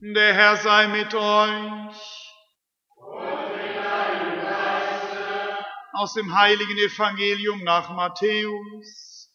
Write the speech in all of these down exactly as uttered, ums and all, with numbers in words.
Der Herr sei mit euch. Und mit deinem Geiste. Aus dem heiligen Evangelium nach Matthäus.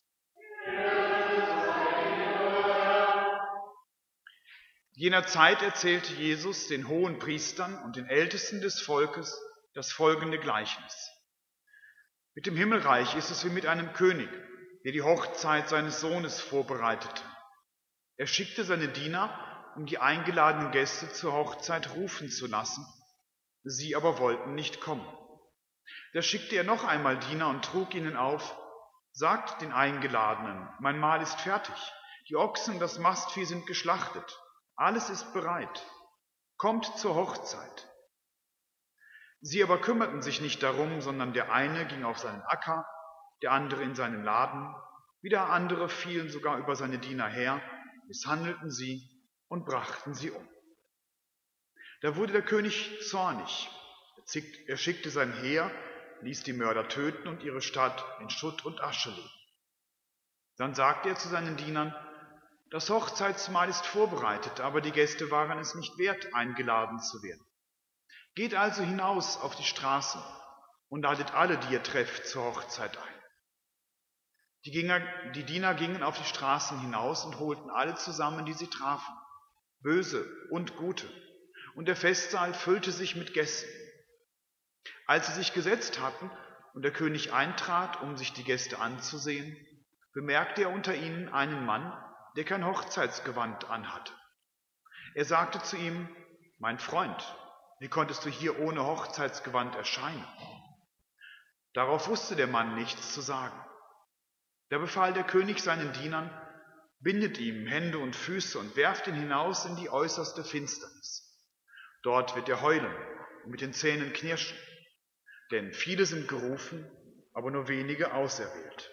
In jener Zeit erzählte Jesus den Hohenpriestern und den Ältesten des Volkes das folgende Gleichnis. Mit dem Himmelreich ist es wie mit einem König, der die Hochzeit seines Sohnes vorbereitete. Er schickte seine Diener, um die eingeladenen Gäste zur Hochzeit rufen zu lassen. Sie aber wollten nicht kommen. Da schickte er noch einmal Diener und trug ihnen auf: Sagt den Eingeladenen, mein Mahl ist fertig, die Ochsen und das Mastvieh sind geschlachtet, alles ist bereit, kommt zur Hochzeit. Sie aber kümmerten sich nicht darum, sondern der eine ging auf seinen Acker, der andere in seinen Laden, wieder andere fielen sogar über seine Diener her, misshandelten sie und brachten sie um. Da wurde der König zornig. Er schickte sein Heer, ließ die Mörder töten und ihre Stadt in Schutt und Asche legen. Dann sagte er zu seinen Dienern: Das Hochzeitsmahl ist vorbereitet, aber die Gäste waren es nicht wert, eingeladen zu werden. Geht also hinaus auf die Straßen und ladet alle, die ihr trefft, zur Hochzeit ein. Die, Ginger, die Diener gingen auf die Straßen hinaus und holten alle zusammen, die sie trafen, Böse und Gute, und der Festsaal füllte sich mit Gästen. Als sie sich gesetzt hatten und der König eintrat, um sich die Gäste anzusehen, bemerkte er unter ihnen einen Mann, der kein Hochzeitsgewand anhatte. Er sagte zu ihm: Mein Freund, wie konntest du hier ohne Hochzeitsgewand erscheinen? Darauf wusste der Mann nichts zu sagen. Da befahl der König seinen Dienern: Bindet ihm Hände und Füße und werft ihn hinaus in die äußerste Finsternis. Dort wird er heulen und mit den Zähnen knirschen, denn viele sind gerufen, aber nur wenige auserwählt.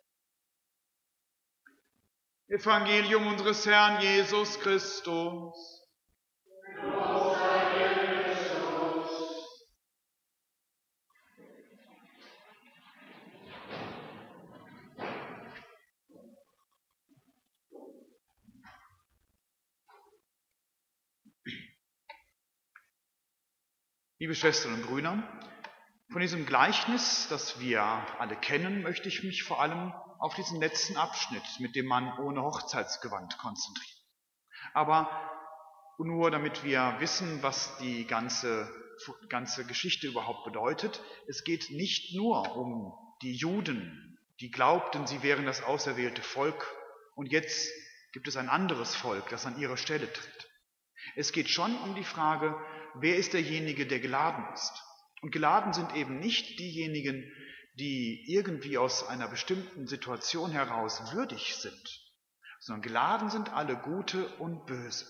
Evangelium unseres Herrn Jesus Christus. Liebe Schwestern und Brüder, von diesem Gleichnis, das wir alle kennen, möchte ich mich vor allem auf diesen letzten Abschnitt mit dem Mann ohne Hochzeitsgewand konzentrieren. Aber nur damit wir wissen, was die ganze, ganze Geschichte überhaupt bedeutet: Es geht nicht nur um die Juden, die glaubten, sie wären das auserwählte Volk, und jetzt gibt es ein anderes Volk, das an ihre Stelle tritt. Es geht schon um die Frage, wer ist derjenige, der geladen ist? Und geladen sind eben nicht diejenigen, die irgendwie aus einer bestimmten Situation heraus würdig sind, sondern geladen sind alle Gute und Böse.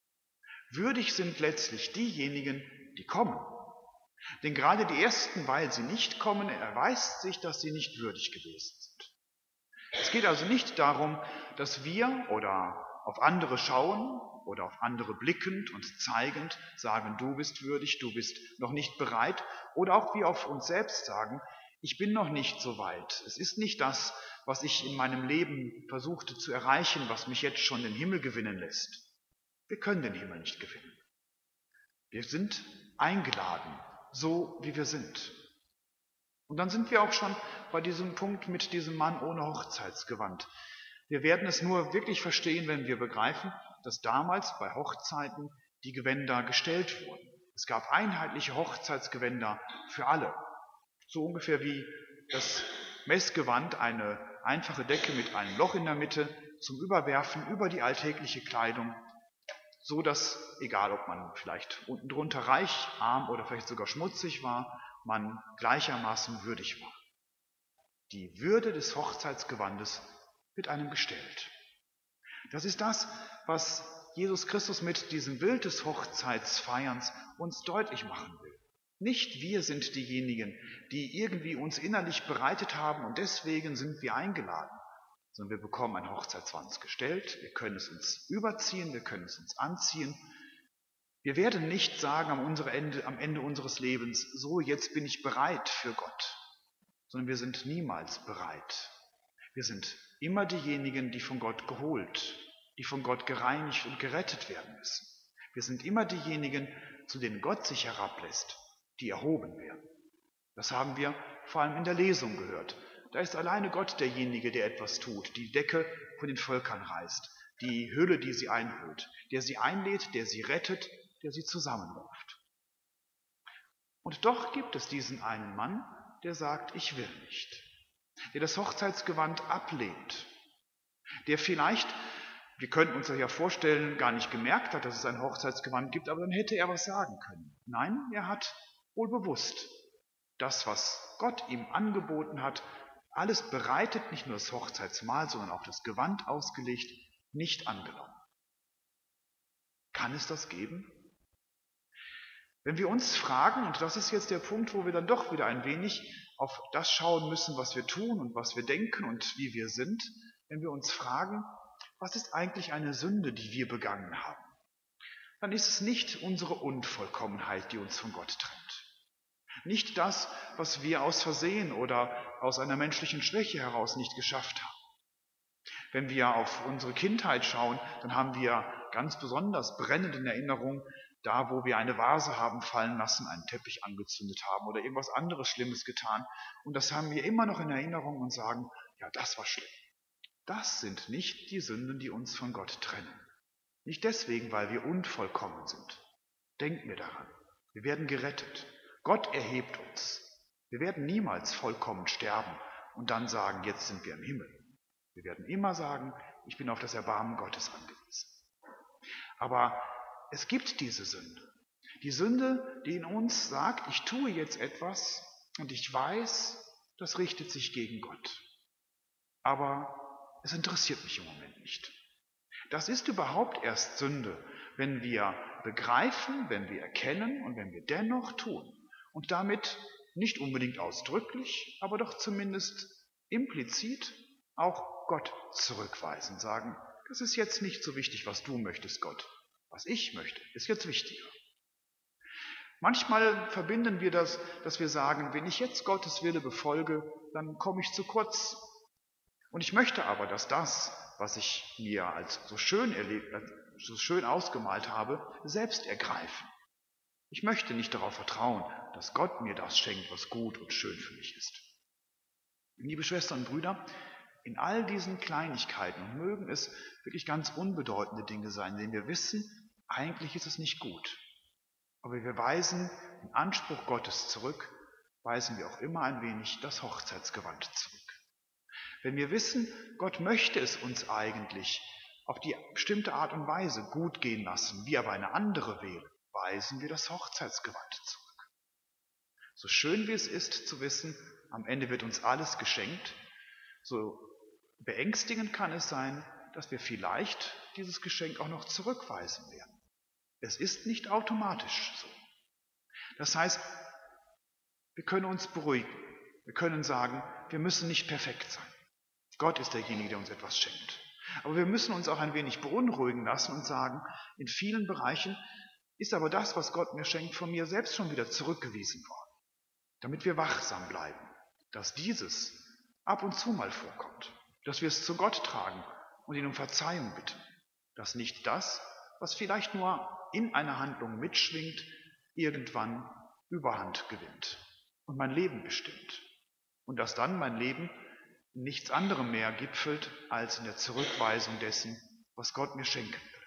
Würdig sind letztlich diejenigen, die kommen. Denn gerade die Ersten, weil sie nicht kommen, erweist sich, dass sie nicht würdig gewesen sind. Es geht also nicht darum, dass wir oder auf andere schauen oder auf andere blickend und zeigend sagen: Du bist würdig, du bist noch nicht bereit, oder auch wir auf uns selbst sagen: Ich bin noch nicht so weit. Es ist nicht das, was ich in meinem Leben versuchte zu erreichen, was mich jetzt schon den Himmel gewinnen lässt. Wir können den Himmel nicht gewinnen. Wir sind eingeladen, so wie wir sind. Und dann sind wir auch schon bei diesem Punkt mit diesem Mann ohne Hochzeitsgewand. Wir werden es nur wirklich verstehen, wenn wir begreifen, dass damals bei Hochzeiten die Gewänder gestellt wurden. Es gab einheitliche Hochzeitsgewänder für alle. So ungefähr wie das Messgewand, eine einfache Decke mit einem Loch in der Mitte zum Überwerfen über die alltägliche Kleidung, so dass, egal ob man vielleicht unten drunter reich, arm oder vielleicht sogar schmutzig war, man gleichermaßen würdig war. Die Würde des Hochzeitsgewandes wird einem gestellt. Das ist das, was Jesus Christus mit diesem Bild des Hochzeitsfeierns uns deutlich machen will. Nicht wir sind diejenigen, die irgendwie uns innerlich bereitet haben und deswegen sind wir eingeladen, sondern wir bekommen ein Hochzeitsgewand gestellt, wir können es uns überziehen, wir können es uns anziehen. Wir werden nicht sagen am Ende, am Ende unseres Lebens: So, jetzt bin ich bereit für Gott, sondern wir sind niemals bereit. Wir sind immer diejenigen, die von Gott geholt, die von Gott gereinigt und gerettet werden müssen. Wir sind immer diejenigen, zu denen Gott sich herablässt, die erhoben werden. Das haben wir vor allem in der Lesung gehört. Da ist alleine Gott derjenige, der etwas tut, die Decke von den Völkern reißt, die Hülle, die sie einhüllt, der sie einlädt, der sie rettet, der sie zusammenruft. Und doch gibt es diesen einen Mann, der sagt, ich will nicht, der das Hochzeitsgewand ablehnt, der vielleicht, wir könnten uns das ja vorstellen, gar nicht gemerkt hat, dass es ein Hochzeitsgewand gibt, aber dann hätte er was sagen können. Nein, er hat wohl bewusst das, was Gott ihm angeboten hat, alles bereitet, nicht nur das Hochzeitsmahl, sondern auch das Gewand ausgelegt, nicht angenommen. Kann es das geben? Wenn wir uns fragen, und das ist jetzt der Punkt, wo wir dann doch wieder ein wenig auf das schauen müssen, was wir tun und was wir denken und wie wir sind, wenn wir uns fragen, was ist eigentlich eine Sünde, die wir begangen haben, dann ist es nicht unsere Unvollkommenheit, die uns von Gott trennt. Nicht das, was wir aus Versehen oder aus einer menschlichen Schwäche heraus nicht geschafft haben. Wenn wir auf unsere Kindheit schauen, dann haben wir ganz besonders brennend in Erinnerung, da wo wir eine Vase haben fallen lassen, einen Teppich angezündet haben oder irgendwas anderes Schlimmes getan. Und das haben wir immer noch in Erinnerung und sagen, ja, das war schlimm. Das sind nicht die Sünden, die uns von Gott trennen. Nicht deswegen, weil wir unvollkommen sind. Denken wir daran. Wir werden gerettet. Gott erhebt uns. Wir werden niemals vollkommen sterben und dann sagen, jetzt sind wir im Himmel. Wir werden immer sagen, ich bin auf das Erbarmen Gottes angewiesen. Aber es gibt diese Sünde. Die Sünde, die in uns sagt, ich tue jetzt etwas und ich weiß, das richtet sich gegen Gott. Aber es interessiert mich im Moment nicht. Das ist überhaupt erst Sünde, wenn wir begreifen, wenn wir erkennen und wenn wir dennoch tun. Und damit nicht unbedingt ausdrücklich, aber doch zumindest implizit auch Gott zurückweisen, sagen, das ist jetzt nicht so wichtig, was du möchtest, Gott. Was ich möchte, ist jetzt wichtiger. Manchmal verbinden wir das, dass wir sagen, wenn ich jetzt Gottes Wille befolge, dann komme ich zu kurz. Und ich möchte aber, dass das, was ich mir als so schön erlebt, so schön ausgemalt habe, selbst ergreifen. Ich möchte nicht darauf vertrauen, dass Gott mir das schenkt, was gut und schön für mich ist. Liebe Schwestern und Brüder, in all diesen Kleinigkeiten, und mögen es wirklich ganz unbedeutende Dinge sein, denn wir wissen, eigentlich ist es nicht gut. Aber wir weisen den Anspruch Gottes zurück, weisen wir auch immer ein wenig das Hochzeitsgewand zurück. Wenn wir wissen, Gott möchte es uns eigentlich auf die bestimmte Art und Weise gut gehen lassen, wir aber eine andere wählen, weisen wir das Hochzeitsgewand zurück. So schön wie es ist zu wissen, am Ende wird uns alles geschenkt, so beängstigend kann es sein, dass wir vielleicht dieses Geschenk auch noch zurückweisen werden. Es ist nicht automatisch so. Das heißt, wir können uns beruhigen. Wir können sagen, wir müssen nicht perfekt sein. Gott ist derjenige, der uns etwas schenkt. Aber wir müssen uns auch ein wenig beunruhigen lassen und sagen, in vielen Bereichen ist aber das, was Gott mir schenkt, von mir selbst schon wieder zurückgewiesen worden. Damit wir wachsam bleiben, dass dieses ab und zu mal vorkommt, dass wir es zu Gott tragen und ihn um Verzeihung bitten, dass nicht das, was vielleicht nur in einer Handlung mitschwingt, irgendwann Überhand gewinnt und mein Leben bestimmt und dass dann mein Leben in nichts anderem mehr gipfelt als in der Zurückweisung dessen, was Gott mir schenken will.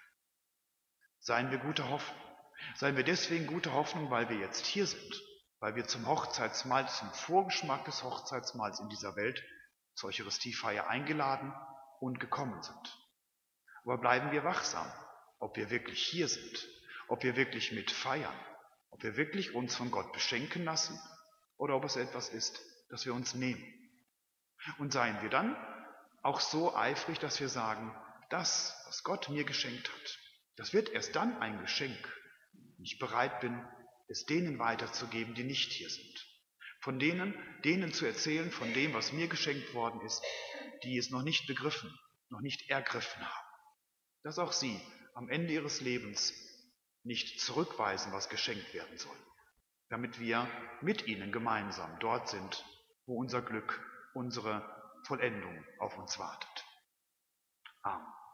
Seien wir gute Hoffnung. Seien wir deswegen gute Hoffnung, weil wir jetzt hier sind, weil wir zum Hochzeitsmahl, zum Vorgeschmack des Hochzeitsmahls in dieser Welt zur Eucharistiefeier eingeladen und gekommen sind. Aber bleiben wir wachsam, ob wir wirklich hier sind, ob wir wirklich mit feiern, ob wir wirklich uns von Gott beschenken lassen oder ob es etwas ist, das wir uns nehmen. Und seien wir dann auch so eifrig, dass wir sagen, das, was Gott mir geschenkt hat, das wird erst dann ein Geschenk, wenn ich bereit bin, es denen weiterzugeben, die nicht hier sind. Von denen, denen zu erzählen, von dem, was mir geschenkt worden ist, die es noch nicht begriffen, noch nicht ergriffen haben. Dass auch sie am Ende ihres Lebens nicht zurückweisen, was geschenkt werden soll, damit wir mit ihnen gemeinsam dort sind, wo unser Glück, unsere Vollendung auf uns wartet. Amen.